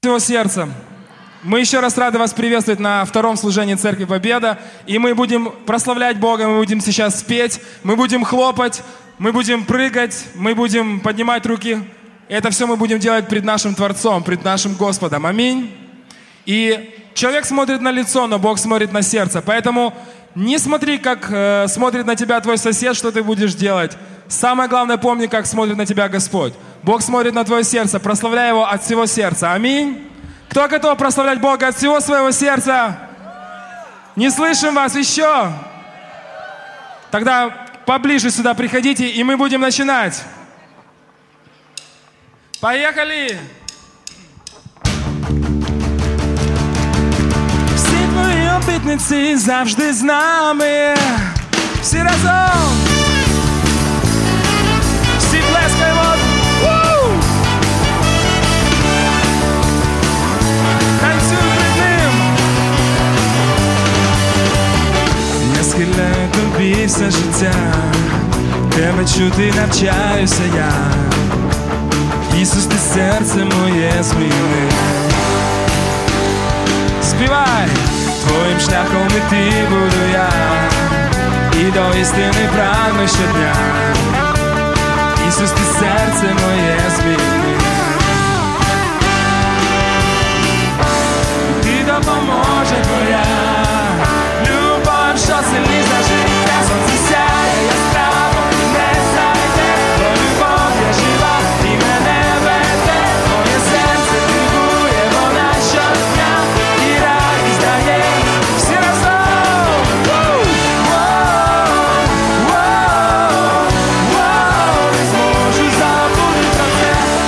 Всего сердца. Мы еще раз рады вас приветствовать на втором служении Церкви Победа. И мы будем прославлять Бога, мы будем сейчас спеть, мы будем хлопать, мы будем прыгать, мы будем поднимать руки. Это все мы будем делать пред нашим Творцом, пред нашим Господом. Аминь. И человек смотрит на лицо, но Бог смотрит на сердце. Поэтому не смотри, как смотрит на тебя твой сосед, что ты будешь делать. Самое главное, помни, как смотрит на тебя Господь. Бог смотрит на твое сердце, прославляй Его от всего сердца. Аминь. Кто готов прославлять Бога от всего своего сердца? Не слышим вас еще? Тогда поближе сюда приходите, и мы будем начинать. Поехали! Всі твої обітниці завжди з нами. Всі разом! Всі плескаємо! Танцюй перед ним! Я схиляю тобі все життя, тебе чути навчаюся я. Ісус, ти серце моє зміни. Співай! Твоїм шляхом іти буду я, і до істини прагну щодня. Ісус, ти серце моє зміни. Ти допоможе твоя любов, що сильніша життя. Сонце сяє яскраво і не зайде, бо любов є жива і мене веде. Моє серце дивує, вона щодня і радість дає. Всі разом! Не зможу забути про це.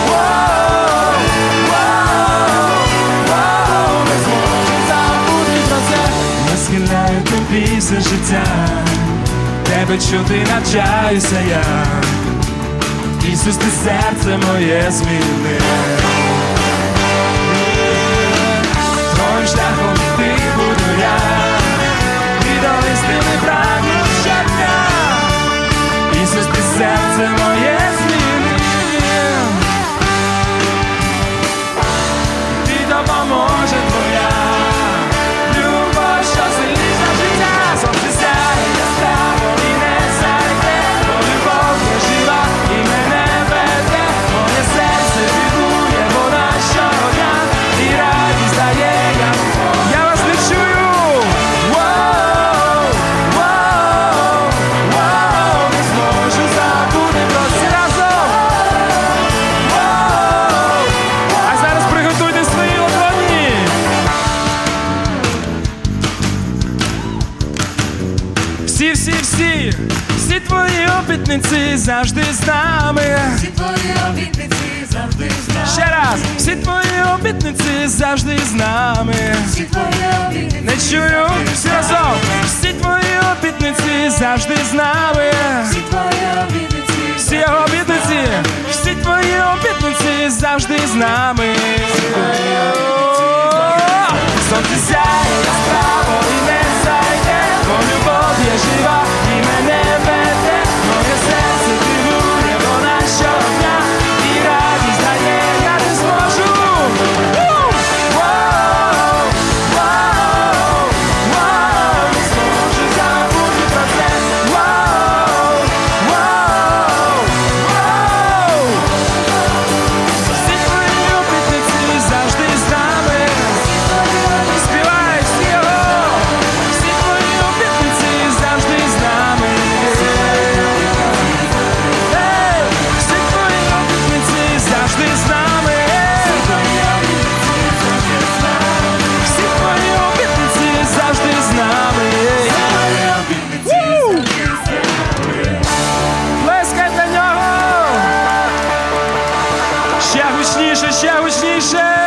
Не зможу забути про це. Я схиляю тобі все життя, тебе чути навчаюся я. Ісус, ти серце моє зміни. Твоїм шляхом іти буду я, і до істини прагну щодня. Ісус, ти серце моє зміни. Ти допоможе твоя любов, що сильніша життя. Сонце сяє яскраво і не зайде, бо любов є жива і мене веде. Моє серце дивує, вона щодня і радість дає. Я вас не чую! Не зможу забути про це разом. А зараз приготуйте свої ладоні. Всі твої обітниці завжди з нами. Всі твої обітниці завжди з нами. Ще раз. Всі твої обітниці завжди з нами. Всі твої обітниці Не чую. Всі разом. Всі твої обітниці завжди з нами. Всі твої обітниці Всі обітниці. Всі твої обітниці завжди з нами. Сонце сяє яскраво і не зайде, бо любов є жива і мене веде. Моє серце дивує, вона щодня і радість дає. Я не зможу. Не зможу забути про це. Всі твої обітниці завжди з нами. Співай всі його. Всі твої обітниці завжди з нами. Всі твої обітниці завжди з нами. Всі твої обітниці завжди з нами. Плескай для нього. Ще гучніше, ще гучніше.